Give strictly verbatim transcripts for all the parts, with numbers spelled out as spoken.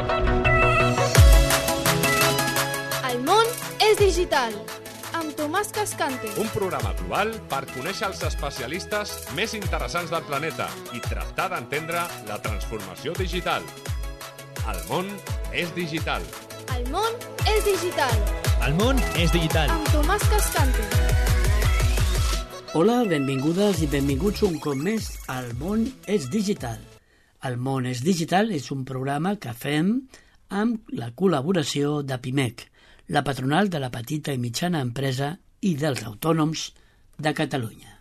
El món és digital, amb Tomàs Cascante. Un programa global per conèixer els especialistes més interessants del planeta i tractar d'entendre la transformació digital. El món és digital. El món és digital. El món és digital. Amb Tomàs Cascante. Hola, benvingudes i benvinguts un cop més al món és digital. El món és digital és un programa que fem amb la col·laboració de Pimec, la patronal de la petita i mitjana empresa i dels autònoms de Catalunya.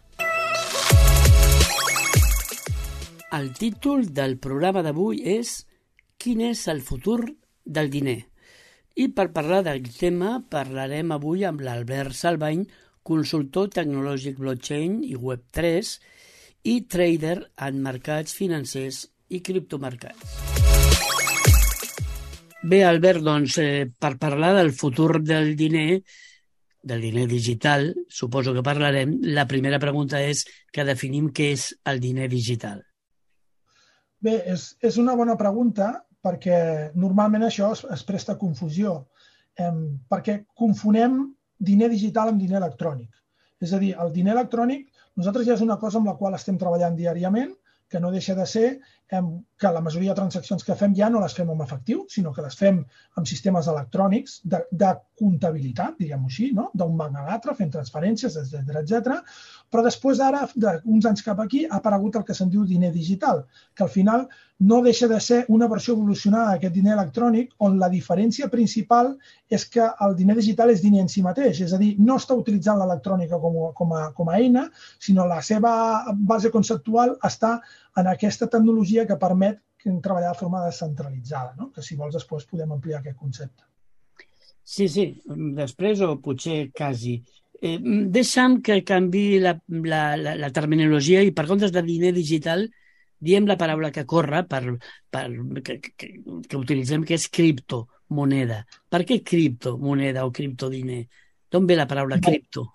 El títol del programa d'avui és Quin és el futur del diner? I per parlar del tema parlarem avui amb l'Albert Salvany, consultor tecnològic blockchain i web tres i trader en mercats financers i criptomercats. Bé, Albert, doncs, eh, per parlar del futur del diner, del diner digital, suposo que parlarem, la primera pregunta és que definim què és el diner digital. Bé, és, és una bona pregunta perquè normalment això es, es presta a confusió, eh, perquè confonem diner digital amb diner electrònic. És a dir, el diner electrònic, nosaltres ja és una cosa amb la qual estem treballant diàriament, que no deixa de ser eh, que la majoria de transaccions que fem ja no les fem amb efectiu, sinó que les fem amb sistemes electrònics de, de comptabilitat, diríem-ho així, no? D'un banc a l'altre, fent transferències, etcètera, etcètera. Però després ara, d'uns anys cap aquí, ha aparegut el que se'n diu diner digital, que al final no deixa de ser una versió evolucionada d'aquest diner electrònic on la diferència principal és que el diner digital és diner en si mateix, és a dir, no està utilitzant l'electrònica com, com, a, com a eina, sinó la seva base conceptual està en aquesta tecnologia que permet treballar de forma descentralitzada, no? Que si vols després podem ampliar aquest concepte. Sí, sí, després o potser quasi. Eh, deixa'm que canvi la, la, la, la terminologia i per comptes de diner digital diem la paraula que corre per, per, que, que, que utilitzem, que és criptomoneda. Per què criptomoneda o criptodiner? D'on ve la paraula cripto?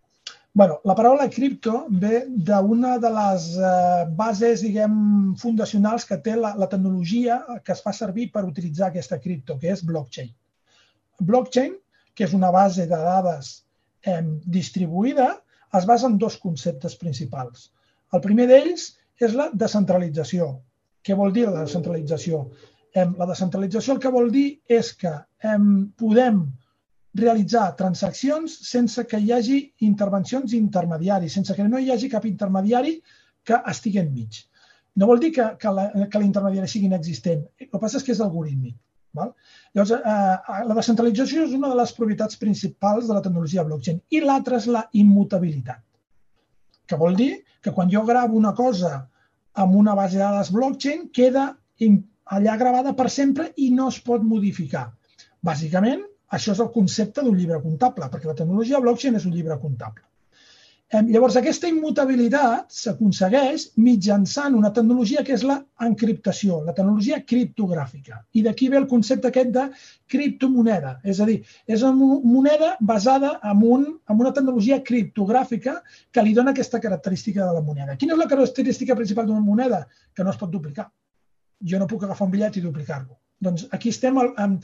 Bueno, la paraula cripto ve d'una de les eh, bases, diguem, fundacionals que té la, la tecnologia que es fa servir per utilitzar aquesta cripto, que és blockchain. Blockchain, que és una base de dades eh, distribuïda, es basa en dos conceptes principals. El primer d'ells és la descentralització. Què vol dir la descentralització? Eh, la descentralització el que vol dir és que eh, podem realitzar transaccions sense que hi hagi intervencions intermediaris, sense que no hi hagi cap intermediari que estigui enmig. No vol dir que, que, la, que l'intermediari sigui inexistent, el que passa és que és algorítmic. Val? Llavors, eh, la descentralització és una de les propietats principals de la tecnologia blockchain i l'altra és la immutabilitat, que vol dir que quan jo gravo una cosa amb una base de dades blockchain queda allà gravada per sempre i no es pot modificar. Bàsicament, això és el concepte d'un llibre comptable, perquè la tecnologia blockchain és un llibre comptable. Llavors, aquesta immutabilitat s'aconsegueix mitjançant una tecnologia que és l'encriptació, la tecnologia criptogràfica. I d'aquí ve el concepte aquest de criptomoneda. És a dir, és una moneda basada en, un, en una tecnologia criptogràfica que li dona aquesta característica de la moneda. Quina és la característica principal d'una moneda? Que no es pot duplicar. Jo no puc agafar un bitllet i duplicar-lo. Doncs aquí estem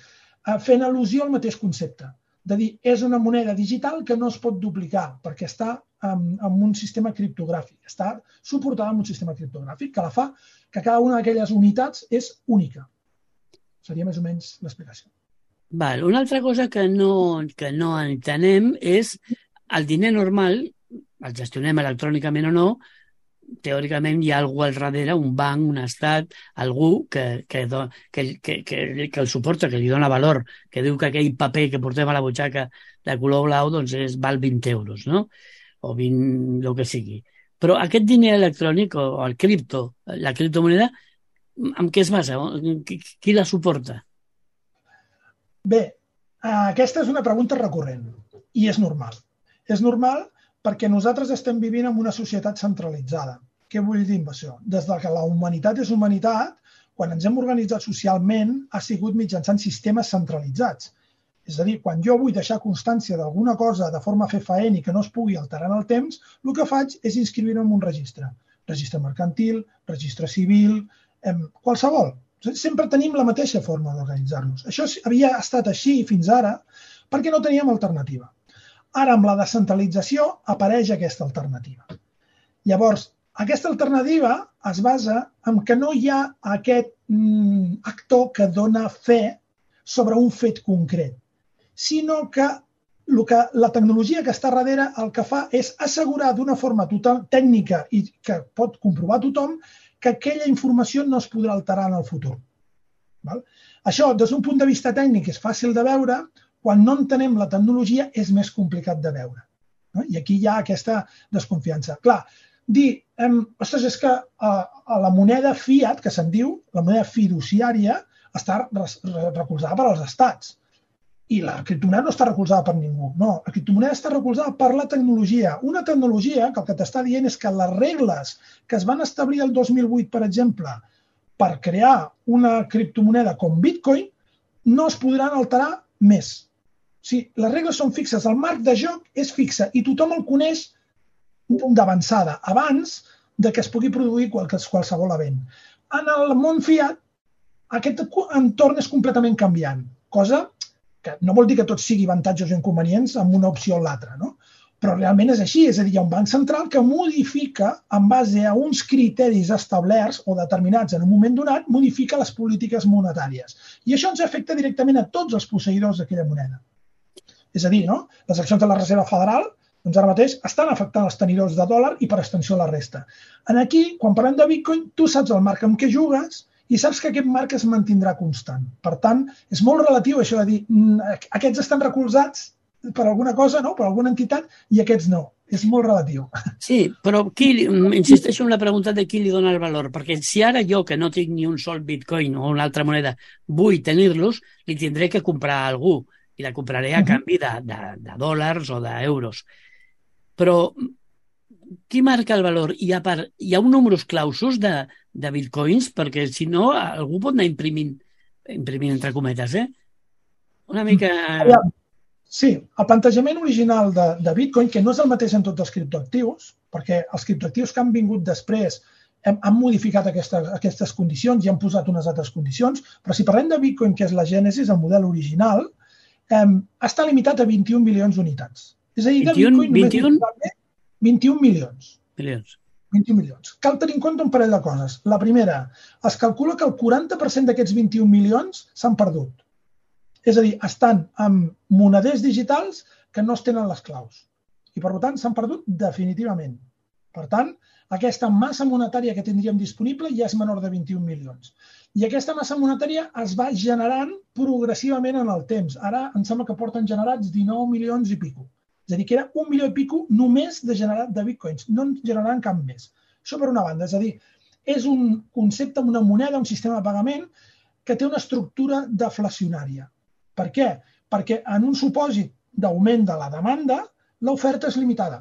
fent al·lusió al mateix concepte. De dir, és una moneda digital que no es pot duplicar perquè està en, en un sistema criptogràfic, està suportada en un sistema criptogràfic que la fa que cada una d'aquelles unitats és única. Seria més o menys l'explicació. Val. Una altra cosa que no, que no entenem és el diner normal, el gestionem electrònicament o no, teòricament hi ha algú al darrere, un banc, un estat, algú que, que, que, que, que, que el suporta, que li dona valor, que diu que aquell paper que portem a la butxaca de color blau doncs és, val vint euros, no? O vint, el que sigui. Però aquest diner electrònic o el cripto, la criptomoneda, amb què es basa? Qui, qui la suporta? Bé, aquesta és una pregunta recurrent i és normal. És normal perquè nosaltres estem vivint en una societat centralitzada. Què vull dir amb això? Des que la humanitat és humanitat, quan ens hem organitzat socialment, ha sigut mitjançant sistemes centralitzats. És a dir, quan jo vull deixar constància d'alguna cosa de forma fefaent i que no es pugui alterar en el temps, el que faig és inscriure-me en un registre. Registre mercantil, registre civil, qualsevol. Sempre tenim la mateixa forma d'organitzar-nos. Això havia estat així fins ara perquè no teníem alternativa. Ara, amb la descentralització, apareix aquesta alternativa. Llavors, aquesta alternativa es basa en que no hi ha aquest mm, actor que dona fe sobre un fet concret, sinó que, el que la tecnologia que està darrere el que fa és assegurar d'una forma total, tècnica i que pot comprovar tothom que aquella informació no es podrà alterar en el futur. Val? Això, des d'un punt de vista tècnic, és fàcil de veure, quan no entenem la tecnologia és més complicat de veure. No? I aquí hi ha aquesta desconfiança. Clar, dir, eh, ostres, és que eh, la moneda fiat, que se'n diu, la moneda fiduciària, està recolzada per als estats. I la criptomoneda no està recolzada per ningú. No, la criptomoneda està recolzada per la tecnologia. Una tecnologia que el que t'està dient és que les regles que es van establir el dos mil vuit, per exemple, per crear una criptomoneda com Bitcoin, no es podran alterar més. O sigui, les regles són fixes, el marc de joc és fixe i tothom el coneix d'avançada, abans de que es pugui produir qualsevol event. En el món fiat, aquest entorn és completament canviant, cosa que no vol dir que tot sigui avantatges o inconvenients amb una opció o l'altra, no? Però realment és així, és a dir, hi ha un banc central que modifica, en base a uns criteris establerts o determinats en un moment donat, modifica les polítiques monetàries. I això ens afecta directament a tots els posseïdors d'aquella moneda. És a dir, no? Les accions de la Reserva Federal, doncs ara mateix, estan afectant els tenidors de dòlar i per extensió la resta. En aquí, quan parlem de Bitcoin, tu saps el marc amb què jugues i saps que aquest marc es mantindrà constant. Per tant, és molt relatiu això de dir aquests estan recolzats per alguna cosa, no? Per alguna entitat, i aquests no. És molt relatiu. Sí, però qui, insisteixo en la pregunta de qui li dona el valor, perquè si ara jo, que no tinc ni un sol bitcoin o una altra moneda, vull tenir-los, li tindré que comprar a algú, i la compraré a canvi de, de, de dòlars o d'euros. Però qui marca el valor? Hi ha, per, hi ha un números clausos de, de bitcoins, perquè si no, algú pot anar imprimint, imprimint entre cometes, eh? Una mica... Sí, el plantejament original de, de Bitcoin, que no és el mateix en tots els criptoactius, perquè els criptoactius que han vingut després hem, han modificat aquesta, aquestes condicions i han posat unes altres condicions, però si parlem de Bitcoin, que és la gènesis, el model original, eh, està limitat a vint-i-un milions d'unitats. És a dir, de Bitcoin vint-i-un? vint-i-un milions. Milions. vint-i-un milions. Cal tenir en compte un parell de coses. La primera, es calcula que el quaranta per cent d'aquests vint-i-un milions s'han perdut. És a dir, estan amb moneders digitals que no es tenen les claus. I, per tant, s'han perdut definitivament. Per tant, aquesta massa monetària que tindríem disponible ja és menor de vint-i-un milions. I aquesta massa monetària es va generant progressivament en el temps. Ara em sembla que porten generats dinou milions i pico. És a dir, que era un milió i pico només de generat de bitcoins. No en generaran cap més. Això per una banda. És a dir, és un concepte, una moneda, un sistema de pagament que té una estructura deflacionària. Per què? Perquè en un supòsit d'augment de la demanda, l'oferta és limitada.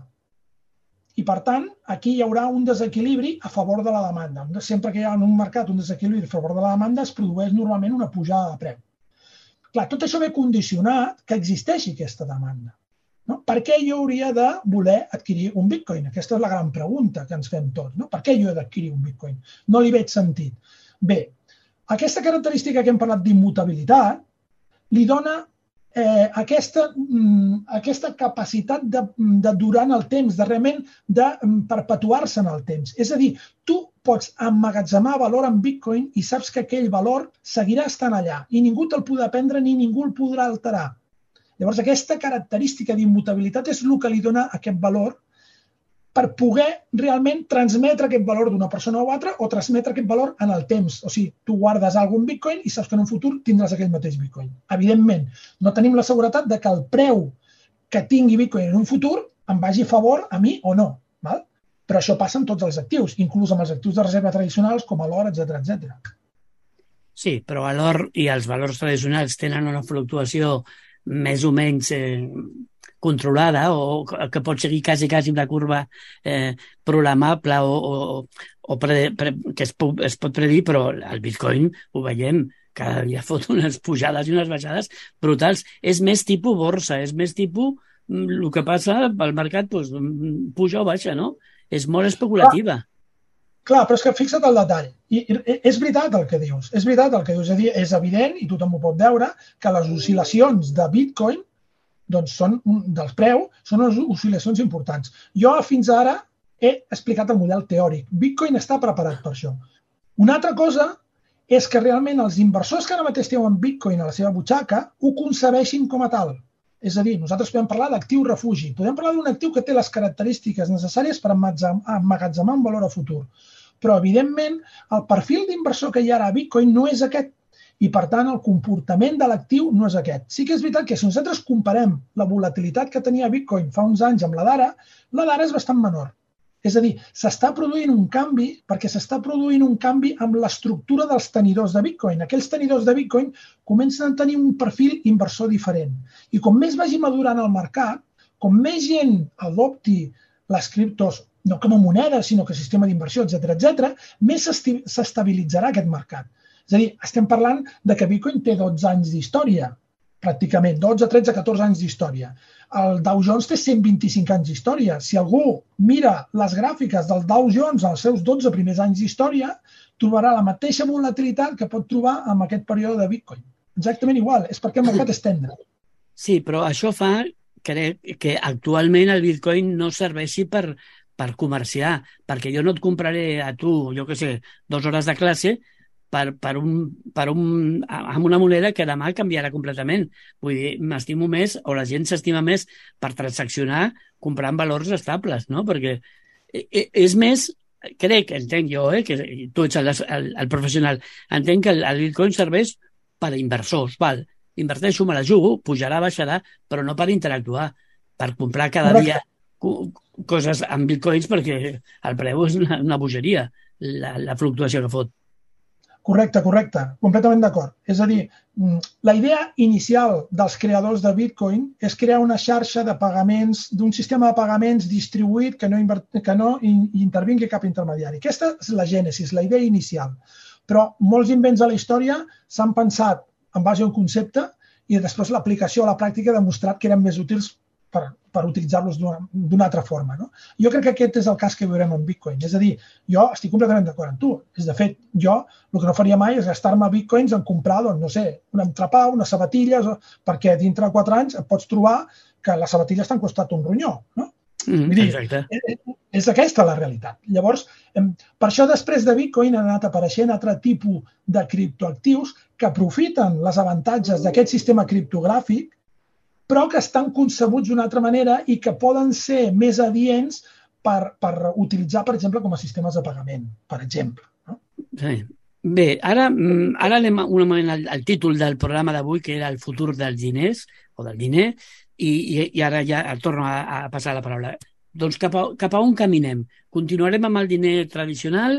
I, per tant, aquí hi haurà un desequilibri a favor de la demanda. Sempre que hi ha en un mercat un desequilibri a favor de la demanda, es produeix normalment una pujada de preu. Clar, tot això ve condicionat que existeixi aquesta demanda. No? Per què jo hauria de voler adquirir un bitcoin? Aquesta és la gran pregunta que ens fem tots. No? Per què jo he d'adquirir un bitcoin? No li veig sentit. Bé, aquesta característica que hem parlat d'immutabilitat li dona eh, aquesta, mm, aquesta capacitat de, de durar en el temps, de realment de perpetuar-se en el temps. És a dir, tu pots emmagatzemar valor en bitcoin i saps que aquell valor seguirà estant allà i ningú te'l podrà prendre ni ningú el podrà alterar. Llavors, aquesta característica d'immutabilitat és el que li dona aquest valor per poder realment transmetre aquest valor d'una persona o altra o transmetre aquest valor en el temps. O sigui, tu guardes algun bitcoin i saps que en un futur tindràs aquell mateix bitcoin. Evidentment, no tenim la seguretat de que el preu que tingui bitcoin en un futur em vagi a favor a mi o no. Val? Però això passa amb tots els actius, inclús amb els actius de reserva tradicionals com l'or, etcètera, etcètera. Sí, però l'or i els valors tradicionals tenen una fluctuació més o menys eh, controlada o que pot seguir quasi, quasi una curva eh, programable o, o, o pre, pre, que es, es pot predir, però el bitcoin ho veiem, cada dia fot unes pujades i unes baixades brutals. És més tipus borsa, és més tipus el que passa pel mercat, doncs, puja o baixa, no? És molt especulativa. Clar, però és que fixa't el detall. I, i és veritat el que dius. És veritat el que dius. És a dir, és evident, i tothom ho pot veure, que les oscil·lacions de Bitcoin, doncs són un, dels preus, són unes oscil·lacions importants. Jo fins ara he explicat el model teòric. Bitcoin està preparat per això. Una altra cosa és que realment els inversors que ara mateix tenen Bitcoin a la seva butxaca ho concebeixin com a tal. És a dir, nosaltres podem parlar d'actiu refugi. Podem parlar d'un actiu que té les característiques necessàries per emmagatzemar un valor a futur. Però, evidentment, el perfil d'inversor que hi ha ara a Bitcoin no és aquest. I, per tant, el comportament de l'actiu no és aquest. Sí que és veritat que si nosaltres comparem la volatilitat que tenia Bitcoin fa uns anys amb la d'ara, la d'ara és bastant menor. És a dir, s'està produint un canvi perquè s'està produint un canvi amb l'estructura dels tenidors de Bitcoin. Aquells tenidors de Bitcoin comencen a tenir un perfil inversor diferent. I com més vagi madurant el mercat, com més gent adopti les criptos, no com a moneda, sinó que sistema d'inversió, etcètera, etcètera, més s'estabilitzarà aquest mercat. És a dir, estem parlant de que Bitcoin té dotze anys d'història, pràcticament, dotze, tretze, catorze anys d'història. El Dow Jones té cent vint-i-cinc anys d'història. Si algú mira les gràfiques del Dow Jones als seus dotze primers anys d'història, trobarà la mateixa volatilitat que pot trobar en aquest període de Bitcoin. Exactament igual, és perquè el mercat és tendre. Sí, però això fa, crec, que actualment el Bitcoin no serveixi per, per comerciar, perquè jo no et compraré a tu, jo què sé, dues hores de classe, Per, per un, per un, amb una moneda que demà canviarà completament. Vull dir, m'estimo més, o la gent s'estima més per transaccionar comprant valors estables, no? Perquè és més, crec, entenc jo, eh, que tu ets el, el, el professional, entenc que el, el Bitcoin serveix per a inversors, val? Inverteixo, me la jugo, pujarà, baixarà, però no per interactuar, per comprar cada dia coses amb Bitcoins perquè el preu és una, una bogeria, la, la fluctuació que fot. Correcte, correcte, completament d'acord. És a dir, la idea inicial dels creadors de Bitcoin és crear una xarxa de pagaments, d'un sistema de pagaments distribuït que no, que no intervingui cap intermediari. Aquesta és la gènesis, la idea inicial. Però molts invents a la història s'han pensat en base a un concepte i després l'aplicació a la pràctica ha demostrat que eren més útils per, per utilitzar-los d'una altra forma. No? Jo crec que aquest és el cas que veurem amb Bitcoin. És a dir, jo estic completament d'acord amb tu. És, de fet, jo el que no faria mai és gastar-me bitcoins en comprar, doncs, no sé, un entrepà, unes sabatilles, perquè dintre de quatre anys et pots trobar que les sabatilles t'han costat un ronyó. No? Mm, Vull dir, exacte. És, és aquesta la realitat. Llavors, per això després de Bitcoin han anat apareixent altre tipus de criptoactius que aprofiten les avantatges d'aquest sistema criptogràfic però que estan concebuts d'una altra manera i que poden ser més adients per, per utilitzar, per exemple, com a sistemes de pagament, per exemple. No? Sí. Bé, ara, ara anem un moment al, al títol del programa d'avui, que era el futur dels diners, o del diner, i, i, i ara ja torno a, a passar la paraula. Doncs cap a, cap a on caminem? Continuarem amb el diner tradicional?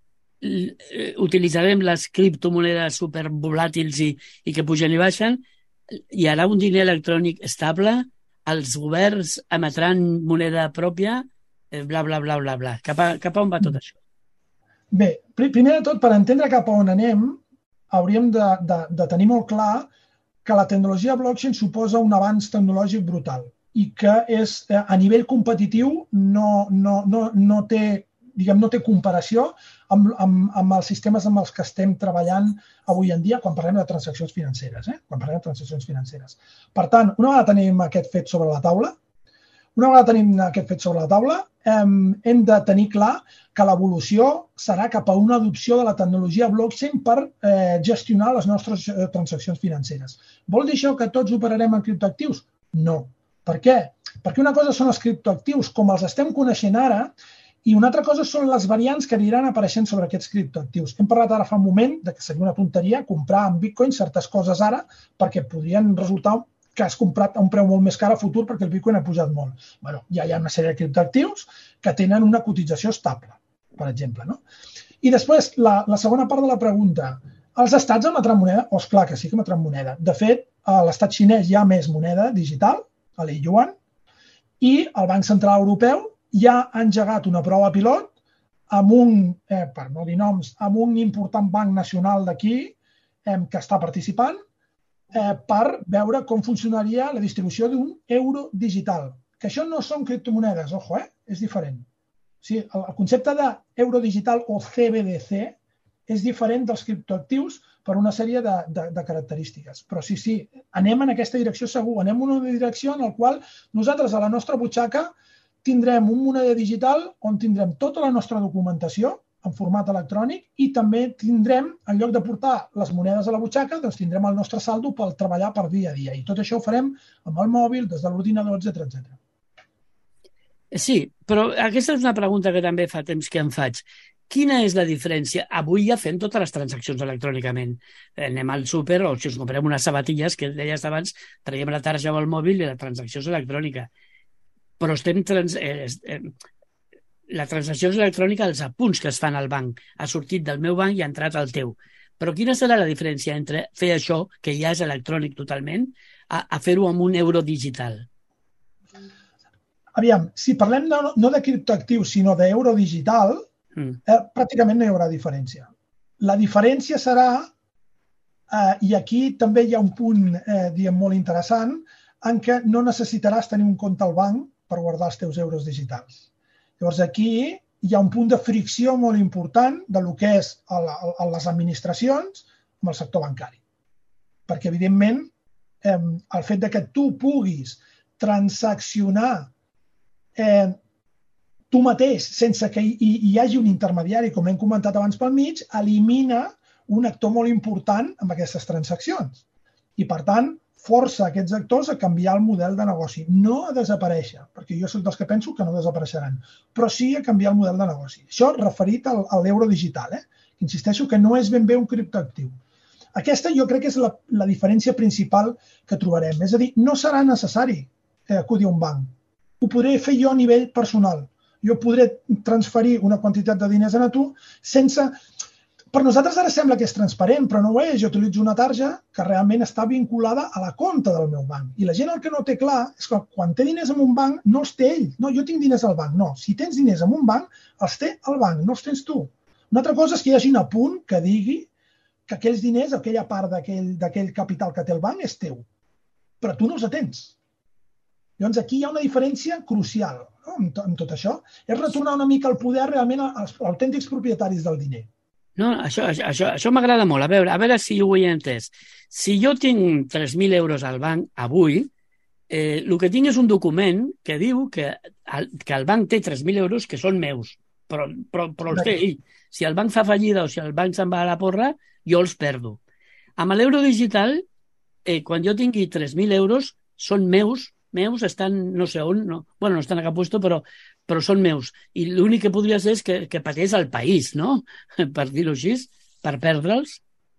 Utilitzarem les criptomonedes supervolàtils i, i que pugen i baixen? Hi haurà un diner electrònic estable? Els governs emetran moneda pròpia? Bla, bla, bla, bla, bla. Cap a, cap a on va tot això? Bé, primer de tot, per entendre cap a on anem, hauríem de, de, de tenir molt clar que la tecnologia blockchain suposa un avanç tecnològic brutal i que és, a nivell competitiu no, no, no, no té diguem, no té comparació amb, amb, amb els sistemes amb els que estem treballant avui en dia quan parlem de transaccions financeres. Eh? Quan parlem de transaccions financeres. Per tant, una vegada tenim aquest fet sobre la taula, una vegada tenim aquest fet sobre la taula, hem, hem de tenir clar que l'evolució serà cap a una adopció de la tecnologia blockchain per eh, gestionar les nostres eh, transaccions financeres. Vol dir això que tots operarem en criptoactius? No. Per què? Perquè una cosa són els criptoactius com els estem coneixent ara, i una altra cosa són les variants que aniran apareixent sobre aquests criptoactius. Hem parlat ara fa un moment de que seria una tonteria comprar en Bitcoin certes coses ara perquè podrien resultar que has comprat a un preu molt més car a futur perquè el Bitcoin ha pujat molt. Bueno, ja hi ha una sèrie de criptoactius que tenen una cotització estable, per exemple. No? I després, la, la segona part de la pregunta. Els estats emetran moneda? Oh, esclar que sí que emetran moneda. De fet, a l'estat xinès hi ha més moneda digital, a l'E-Yuan, i el Banc Central Europeu ja ha engegat una prova pilot amb un, eh, per no dir noms, amb un important banc nacional d'aquí eh, que està participant eh, per veure com funcionaria la distribució d'un euro digital. Que això no són criptomonedes, ojo, eh? És diferent. Sí, el, el concepte d'euro digital o C B D C és diferent dels criptoactius per una sèrie de, de, de característiques. Però sí, sí, anem en aquesta direcció segur. Anem en una direcció en la qual nosaltres a la nostra butxaca tindrem un moneder digital on tindrem tota la nostra documentació en format electrònic i també tindrem, en lloc de portar les monedes a la butxaca, doncs tindrem el nostre saldo per treballar per dia a dia. I tot això ho farem amb el mòbil, des de l'ordinador, etcètera, etcètera. Sí, però aquesta és una pregunta que també fa temps que em faig. Quina és la diferència? Avui ja fem totes les transaccions electrònicament. Anem al súper o si ens comprem unes sabatilles, que deies abans, traiem la tarja o el mòbil i la transacció és electrònica. Però estem... Trans... Eh, eh, la transacció és electrònica, els apunts que es fan al banc. Ha sortit del meu banc i ha entrat al teu. Però quina serà la diferència entre fer això, que ja és electrònic totalment, a, a fer-ho amb un euro digital? Aviam, si parlem de, no de criptoactius, sinó d'euro digital, mm. eh, pràcticament no hi haurà diferència. La diferència serà, eh, i aquí també hi ha un punt eh, diguem, molt interessant, en què no necessitaràs tenir un compte al banc per guardar els teus euros digitals. Llavors, aquí hi ha un punt de fricció molt important de lo que és a, la, a les administracions amb el sector bancari. Perquè, evidentment, eh, el fet de que tu puguis transaccionar eh, tu mateix sense que hi, hi hagi un intermediari, com hem comentat abans pel mig, elimina un actor molt important amb aquestes transaccions. I, per tant, força aquests actors a canviar el model de negoci. No a desaparèixer, perquè jo soc dels que penso que no desapareixeran, però sí a canviar el model de negoci. Això referit al, a l'euro digital, eh? Insisteixo que no és ben bé un criptoactiu. Aquesta jo crec que és la, la diferència principal que trobarem. És a dir, no serà necessari eh, acudir a un banc. Ho podré fer jo a nivell personal. Jo podré transferir una quantitat de diners a tu sense... Per nosaltres ara sembla que és transparent, però no ho és. Jo utilitzo una tarja que realment està vinculada a la compta del meu banc. I la gent el que no té clar és que quan té diners en un banc no els té ell. No, jo tinc diners al banc. No, si tens diners en un banc, els té el banc, no els tens tu. Una altra cosa és que hi hagi un apunt que digui que aquells diners, aquella part d'aquell capital que té el banc és teu. Però tu no els tens. Llavors aquí hi ha una diferència crucial, no? en tot això. És retornar una mica el poder realment als autèntics propietaris del diner. No, això, això, això m'agrada molt. A veure, a veure si ho he entès. Si jo tinc tres mil euros al banc avui, eh, el que tinc és un document que diu que el, que el banc té tres mil euros que són meus, però, però, però els té ell. Si el banc fa fallida o si el banc se'n va a la porra, jo els perdo. Amb l'euro digital, eh, quan jo tingui tres mil euros, són meus, meus, estan no sé on, no, bueno, no estan a cap puesto, però, però són meus. I l'únic que podria ser és que, que pateix el país, no? Per dir-ho així, per perdre'ls.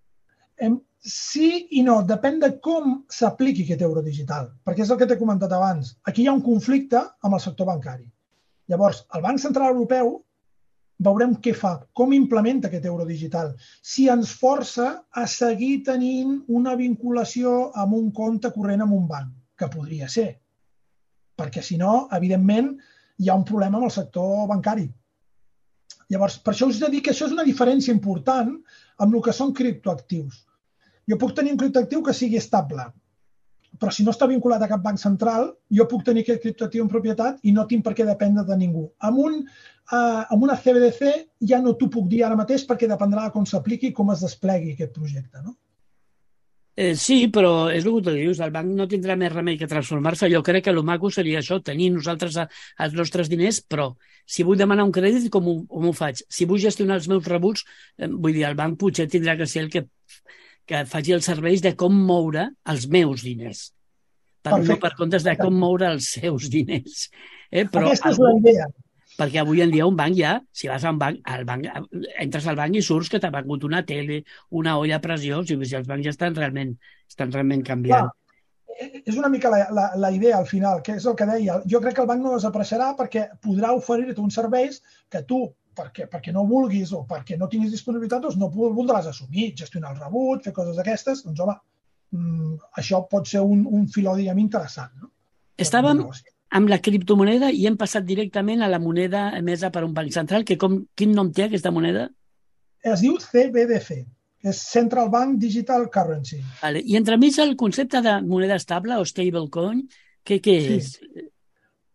Sí i no, depèn de com s'apliqui aquest euro digital, perquè és el que t'he comentat abans. Aquí hi ha un conflicte amb el sector bancari. Llavors, el Banc Central Europeu veurem què fa, com implementa aquest euro digital, si ens força a seguir tenint una vinculació amb un compte corrent amb un banc, que podria ser. Perquè, si no, evidentment, hi ha un problema amb el sector bancari. Llavors, per això us he de dir que això és una diferència important amb el que són criptoactius. Jo puc tenir un criptoactiu que sigui estable, però si no està vinculat a cap banc central, jo puc tenir aquest criptoactiu en propietat i no tinc per què dependre de ningú. Amb, un, uh, amb una C B D C ja no t'ho puc dir ara mateix perquè dependrà de com s'apliqui i com es desplegui aquest projecte, no? Eh, sí, però és el que tu dius, el banc no tindrà més remei que transformar-se. Jo crec que el maco seria això, tenir nosaltres a, els nostres diners, però si vull demanar un crèdit, com ho, com ho faig? Si vull gestionar els meus rebuts, eh, vull dir, el banc potser tindrà que ser el que, que faci els serveis de com moure els meus diners. Per, no per comptes de com moure els seus diners. Eh? Però aquesta és la idea. Perquè avui en dia un banc ja, si vas a un banc, al banc entres al banc i surts que t'ha vengut una tele, una olla a pressió, si els bancs ja estan realment, estan realment canviant. Clar, és una mica la, la, la idea al final, que és el que deia. Jo crec que el banc no desapareixerà perquè podrà oferir-te uns serveis que tu, perquè, perquè no vulguis o perquè no tinguis disponibilitat, doncs no voldràs assumir, gestionar el rebut, fer coses d'aquestes. Doncs home, mm, això pot ser un, un filó, diguem, interessant. No? Estàvem amb la criptomoneda i hem passat directament a la moneda emesa per un banc central, que com, quin nom té aquesta moneda? Es diu C B D C, que és Central Bank Digital Currency. Vale. I entremig el concepte de moneda estable o stablecoin, què, què és? Sí.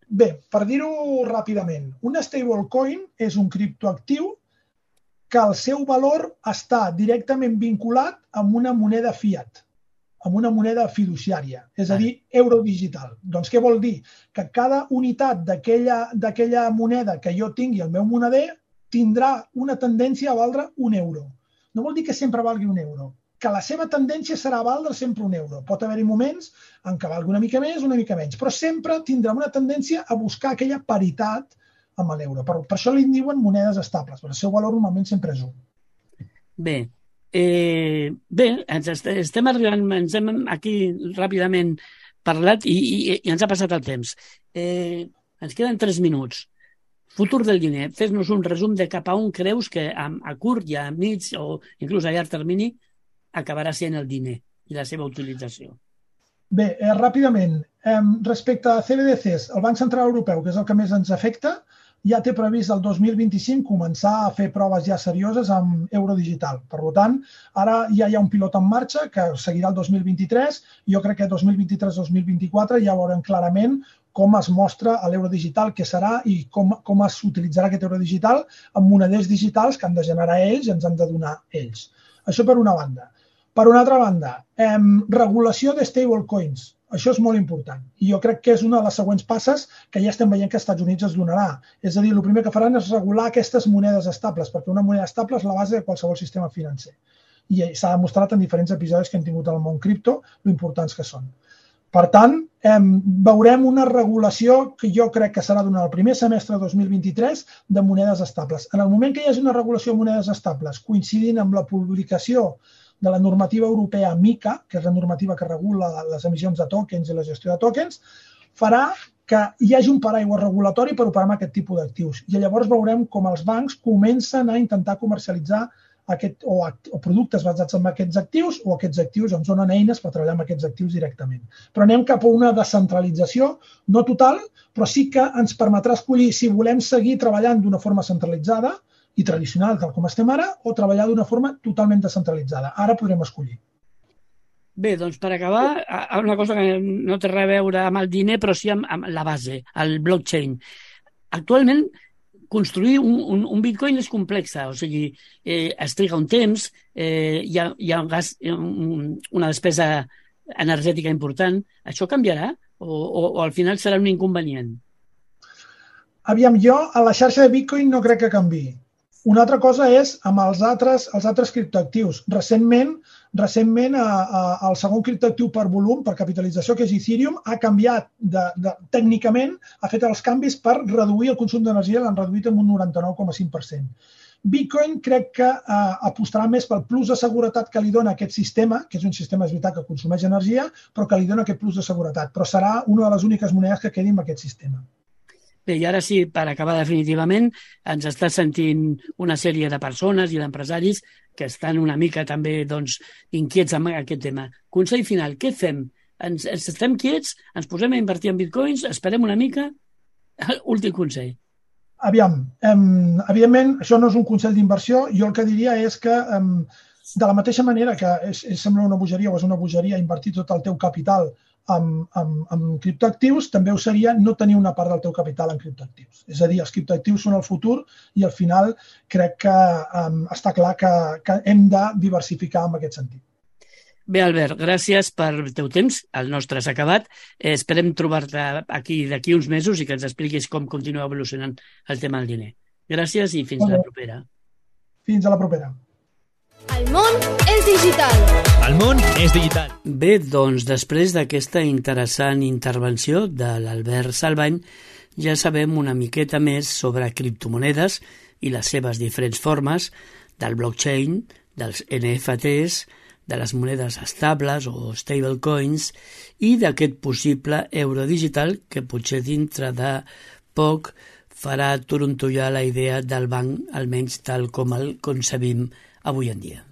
Bé, per dir-ho ràpidament, un stablecoin és un criptoactiu que el seu valor està directament vinculat amb una moneda fiat, amb una moneda fiduciària, és a dir, euro digital. Doncs què vol dir? Que cada unitat d'aquella moneda que jo tingui al meu moneder tindrà una tendència a valdre un euro. No vol dir que sempre valgui un euro, que la seva tendència serà valdre sempre un euro. Pot haver-hi moments en què valgui una mica més, una mica menys, però sempre tindrà una tendència a buscar aquella paritat amb l'euro. Per, per això li diuen monedes estables, perquè el seu valor normalment sempre és un. Bé, Eh, bé, ens estem arribant, ens hem aquí ràpidament parlat i, i, i ens ha passat el temps. Eh, ens queden tres minuts. Futur del diner. Fes-nos un resum de cap a on creus que a, a curt i a mig o inclús a llarg termini acabarà sent el diner i la seva utilització. Bé, eh, ràpidament, eh, respecte a C B D Cs, el Banc Central Europeu, que és el que més ens afecta, ja té previst el dos mil vint-i-cinc començar a fer proves ja serioses amb euro digital. Per tant, ara ja hi ha un pilot en marxa que seguirà el dos mil vint-i-tres. Jo crec que dos mil vint-i-tres dos mil vint-i-quatre ja veurem clarament com es mostra l'euro digital, què serà i com, com es utilitzarà aquest euro digital amb moneders digitals que han de generar ells i ens han de donar ells. Això per una banda. Per una altra banda, eh, regulació de stablecoins. Això és molt important i jo crec que és una de les següents passes que ja estem veient que als Estats Units es donarà. És a dir, el primer que faran és regular aquestes monedes estables, perquè una moneda estable és la base de qualsevol sistema financer. I s'ha demostrat en diferents episodis que hem tingut al món cripto lo importants que són. Per tant, eh, veurem una regulació que jo crec que serà durant el primer semestre de dos mil vint-i-tres de monedes estables. En el moment que hi hagi una regulació de monedes estables coincidint amb la publicació de la normativa europea MiCA, que és la normativa que regula les emissions de tokens i la gestió de tokens, farà que hi hagi un paraigua regulatori per operar amb aquest tipus d'actius. I llavors veurem com els bancs comencen a intentar comercialitzar aquest, o, o productes basats en aquests actius o aquests actius ens donen eines per treballar amb aquests actius directament. Però anem cap a una descentralització, no total, però sí que ens permetrà escollir si volem seguir treballant d'una forma centralitzada i tradicional, tal com estem ara, o treballar d'una forma totalment descentralitzada. Ara podrem escollir. Bé, doncs per acabar, una cosa que no té res a veure amb el diner, però sí amb, amb la base, el blockchain. Actualment, construir un, un, un bitcoin és complexa, o sigui, eh, es triga un temps, eh, hi ha, hi ha un gas, un, una despesa energètica important. Això canviarà o, o, o al final serà un inconvenient? Aviam, jo a la xarxa de Bitcoin no crec que canviï. Una altra cosa és amb els altres, els altres criptoactius. Recentment, recentment a, a, el segon criptoactiu per volum, per capitalització, que és Ethereum, ha canviat de, de, tècnicament, ha fet els canvis per reduir el consum d'energia, l'han reduït en un noranta-nou coma cinc per cent. Bitcoin crec que eh, apostarà més pel plus de seguretat que li dona aquest sistema, que és un sistema, és veritat, que consumeix energia, però que li dona aquest plus de seguretat. Però serà una de les úniques monedes que quedi amb aquest sistema. Bé, i ara sí, per acabar definitivament, ens està sentint una sèrie de persones i d'empresaris que estan una mica també doncs, inquiets amb aquest tema. Consell final, què fem? Ens, ens estem quiets? Ens posem a invertir en bitcoins? Esperem una mica? Últim consell. Aviam, um, evidentment, això no és un consell d'inversió. Jo el que diria és que, um, de la mateixa manera que és, és, sembla una bogeria o és una bogeria invertir tot el teu capital Amb, amb, amb criptoactius, també ho seria no tenir una part del teu capital en criptoactius. És a dir, els criptoactius són el futur i al final crec que um, està clar que, que hem de diversificar en aquest sentit. Bé, Albert, gràcies pel teu temps. El nostre s'ha acabat. Eh, esperem trobar-te aquí d'aquí uns mesos i que ens expliquis com continua evolucionant el tema del diner. Gràcies i fins a la propera. Fins a la propera. El món és digital. El món és digital. Bé, doncs després d'aquesta interessant intervenció de l'Albert Salvany ja sabem una miqueta més sobre criptomonedes i les seves diferents formes, del blockchain, dels N F Ts, de les monedes estables o stablecoins i d'aquest possible euro digital que potser dintre de poc farà torontollar la idea del banc, almenys tal com el concebim avui en dia.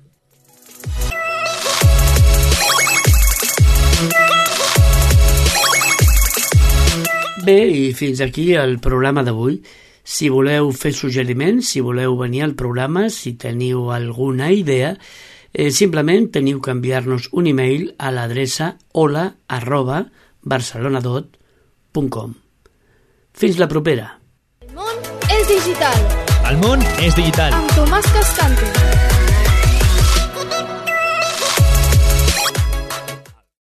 Bé, i fins aquí el programa d'avui. Si voleu fer suggeriments, si voleu venir al programa, si teniu alguna idea, eh, simplement teniu que enviar-nos un e-mail a l'adreça hola arroba barcelonadot punt com. Fins la propera. El món és digital. El món és digital. Amb Tomàs Cascante.